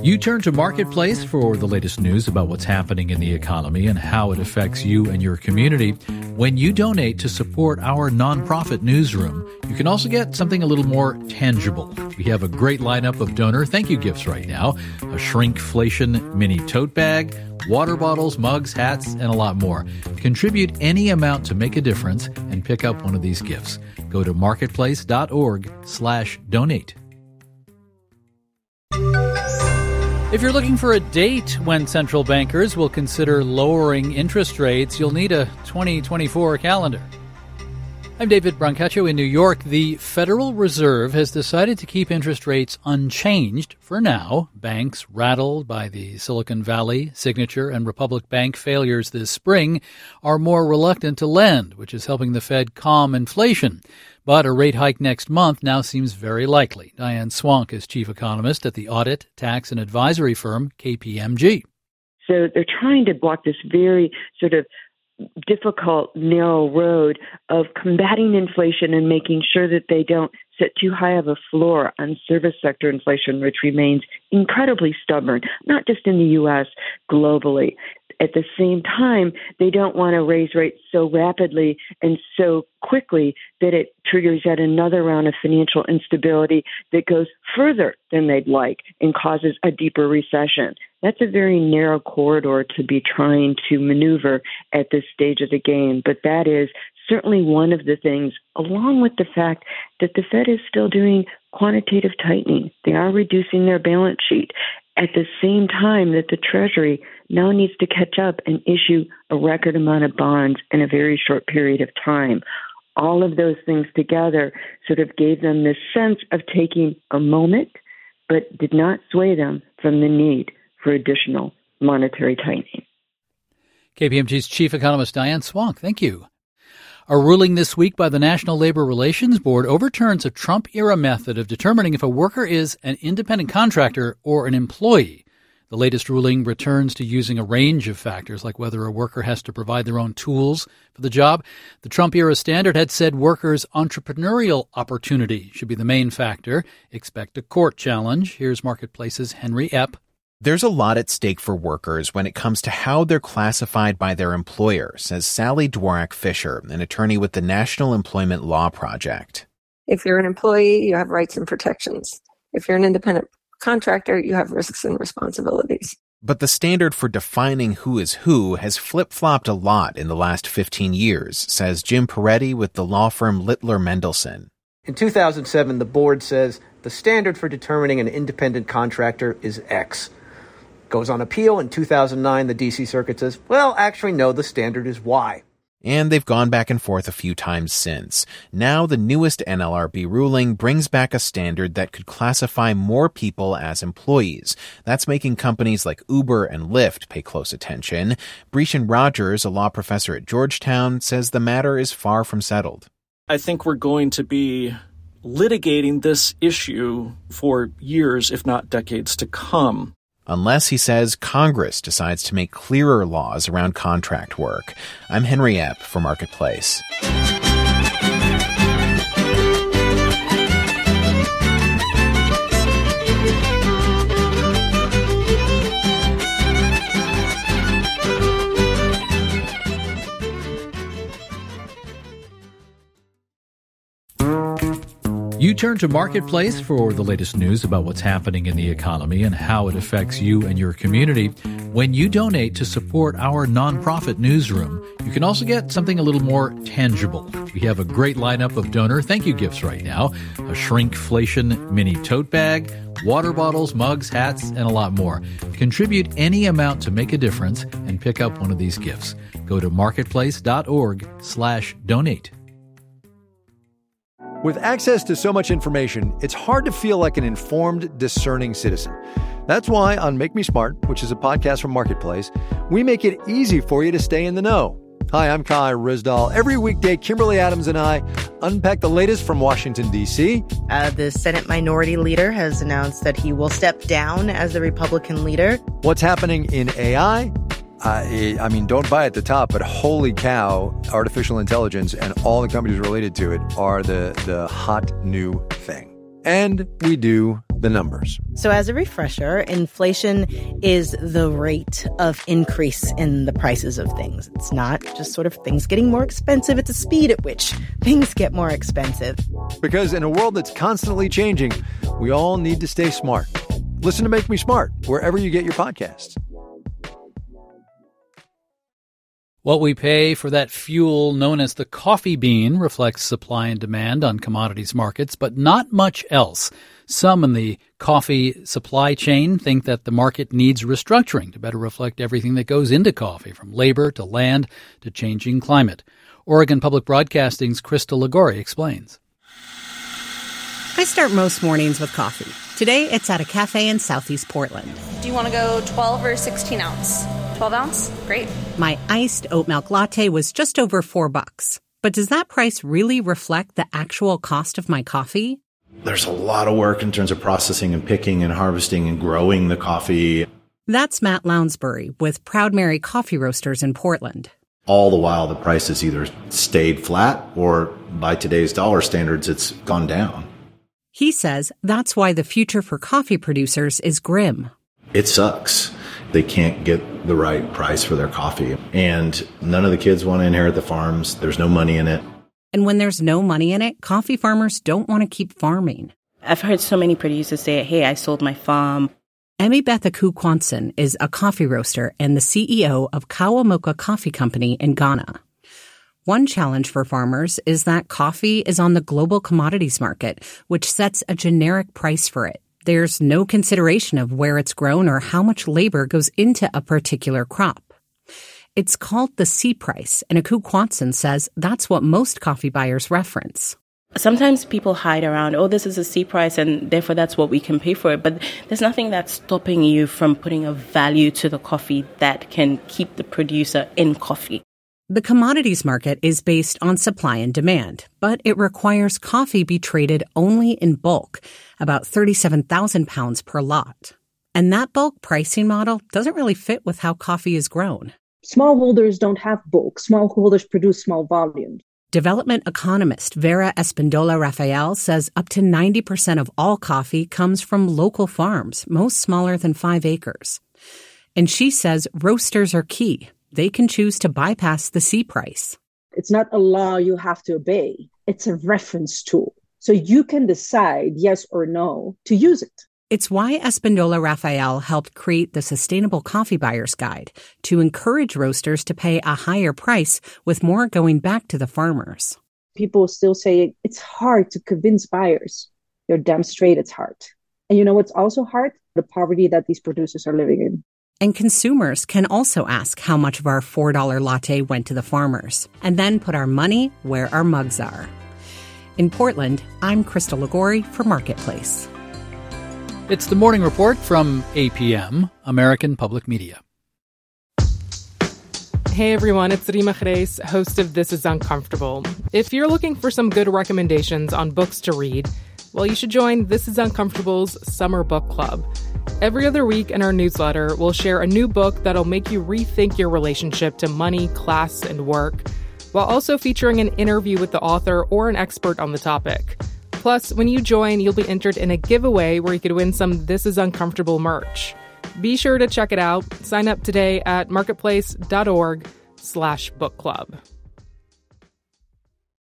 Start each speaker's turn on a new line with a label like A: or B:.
A: You turn to Marketplace for the latest news about what's happening in the economy and how it affects you and your community. When you donate to support our nonprofit newsroom, you can also get something a little more tangible. We have a great lineup of donor thank you gifts right now. A shrinkflation mini tote bag, water bottles, mugs, hats, and a lot more. Contribute any amount to make a difference and pick up one of these gifts. Go to marketplace.org/donate. If you're looking for a date when central bankers will consider lowering interest rates, you'll need a 2024 calendar. I'm David Brancaccio in New York. The Federal Reserve has decided to keep interest rates unchanged for now. Banks rattled by the Silicon Valley, Signature, and Republic Bank failures this spring are more reluctant to lend, which is helping the Fed calm inflation. But a rate hike next month now seems very likely. Diane Swank is chief economist at the audit, tax, and advisory firm KPMG.
B: So they're trying to block this very sort of difficult, narrow road of combating inflation and making sure that they don't set too high of a floor on service sector inflation, which remains incredibly stubborn, not just in the U.S., globally. At the same time, they don't want to raise rates so rapidly and so quickly that it triggers yet another round of financial instability that goes further than they'd like and causes a deeper recession. That's a very narrow corridor to be trying to maneuver at this stage of the game. But that is certainly one of the things, along with the fact that the Fed is still doing quantitative tightening. They are reducing their balance sheet at the same time that the Treasury now needs to catch up and issue a record amount of bonds in a very short period of time. All of those things together sort of gave them this sense of taking a moment, but did not sway them from the need for additional monetary tightening.
A: KPMG's chief economist Diane Swank, thank you. A ruling this week by the National Labor Relations Board overturns a Trump-era method of determining if a worker is an independent contractor or an employee. The latest ruling returns to using a range of factors, like whether a worker has to provide their own tools for the job. The Trump-era standard had said workers' entrepreneurial opportunity should be the main factor. Expect a court challenge. Here's Marketplace's Henry Epp.
C: There's a lot at stake for workers when it comes to how they're classified by their employer, says Sally Dworak-Fisher, an attorney with the National Employment Law Project.
D: If you're an employee, you have rights and protections. If you're an independent contractor, you have risks and responsibilities.
C: But the standard for defining who is who has flip-flopped a lot in the last 15 years, says Jim Peretti with the law firm Littler Mendelson.
E: In 2007, the board says the standard for determining an independent contractor is X. Goes on appeal. In 2009, the D.C. Circuit says, well, actually, no, the standard is Y.
C: And they've gone back and forth a few times since. Now, the newest NLRB ruling brings back a standard that could classify more people as employees. That's making companies like Uber and Lyft pay close attention. Brescian Rogers, a law professor at Georgetown, says the matter is far from settled.
F: I think we're going to be litigating this issue for years, if not decades to come.
C: Unless, he says, Congress decides to make clearer laws around contract work. I'm Henry Epp for Marketplace.
A: You turn to Marketplace for the latest news about what's happening in the economy and how it affects you and your community. When you donate to support our nonprofit newsroom, you can also get something a little more tangible. We have a great lineup of donor thank you gifts right now. A shrinkflation mini tote bag, water bottles, mugs, hats, and a lot more. Contribute any amount to make a difference and pick up one of these gifts. Go to marketplace.org/donate.
G: With access to so much information, it's hard to feel like an informed, discerning citizen. That's why on Make Me Smart, which is a podcast from Marketplace, we make it easy for you to stay in the know. Hi, I'm Kai Ryssdal. Every weekday, Kimberly Adams and I unpack the latest from Washington, D.C.
H: The Senate Minority Leader has announced that he will step down as the Republican leader.
G: What's happening in AI? I mean, don't buy at the top, but holy cow, artificial intelligence and all the companies related to it are the hot new thing. And we do the numbers.
H: So as a refresher, inflation is the rate of increase in the prices of things. It's not just sort of things getting more expensive. It's the speed at which things get more expensive.
G: Because in a world that's constantly changing, we all need to stay smart. Listen to Make Me Smart wherever you get your podcasts.
A: What we pay for that fuel known as the coffee bean reflects supply and demand on commodities markets, but not much else. Some in the coffee supply chain think that the market needs restructuring to better reflect everything that goes into coffee, from labor to land to changing climate. Oregon Public Broadcasting's Krista Ligori explains.
I: I start most mornings with coffee. Today, it's at a cafe in Southeast Portland.
J: Do you want to go 12 or 16 ounce? 12 ounce? Great.
I: My iced oat milk latte was just over $4. But does that price really reflect the actual cost of my coffee?
K: There's a lot of work in terms of processing and picking and harvesting and growing the coffee.
I: That's Matt Lounsbury with Proud Mary Coffee Roasters in Portland.
K: All the while, the price has either stayed flat or, by today's dollar standards, it's gone down.
I: He says that's why the future for coffee producers is grim.
K: It sucks. They can't get the right price for their coffee. And none of the kids want to inherit the farms. There's no money in it.
I: And when there's no money in it, coffee farmers don't want to keep farming.
L: I've heard so many producers say, hey, I sold my farm.
I: Emmy Beth Aku-Kwanson is a coffee roaster and the CEO of Kawamoka Coffee Company in Ghana. One challenge for farmers is that coffee is on the global commodities market, which sets a generic price for it. There's no consideration of where it's grown or how much labor goes into a particular crop. It's called the C price, and Aku-Kwanson says that's what most coffee buyers reference.
L: Sometimes people hide around, oh, this is a C price, and therefore that's what we can pay for it. But there's nothing that's stopping you from putting a value to the coffee that can keep the producer in coffee.
I: The commodities market is based on supply and demand, but it requires coffee be traded only in bulk, about 37,000 pounds per lot. And that bulk pricing model doesn't really fit with how coffee is grown.
M: Smallholders don't have bulk. Smallholders produce small volumes.
I: Development economist Vera Espindola-Rafael says up to 90% of all coffee comes from local farms, most smaller than 5 acres. And she says roasters are key. They can choose to bypass the C price.
M: It's not a law you have to obey. It's a reference tool. So you can decide yes or no to use it.
I: It's why Espindola-Rafael helped create the Sustainable Coffee Buyer's Guide to encourage roasters to pay a higher price with more going back to the farmers.
M: People still say it's hard to convince buyers. You're damn straight it's hard. And you know what's also hard? The poverty that these producers are living in.
I: And consumers can also ask how much of our $4 latte went to the farmers, and then put our money where our mugs are. In Portland, I'm Krista Ligori for Marketplace.
A: It's the Morning Report from APM, American Public Media.
N: Hey everyone, it's Rima Reis, host of This Is Uncomfortable. If you're looking for some good recommendations on books to read, well, you should join This Is Uncomfortable's Summer Book Club. Every other week in our newsletter, we'll share a new book that'll make you rethink your relationship to money, class, and work, while also featuring an interview with the author or an expert on the topic. Plus, when you join, you'll be entered in a giveaway where you could win some This Is Uncomfortable merch. Be sure to check it out. Sign up today at marketplace.org/book club.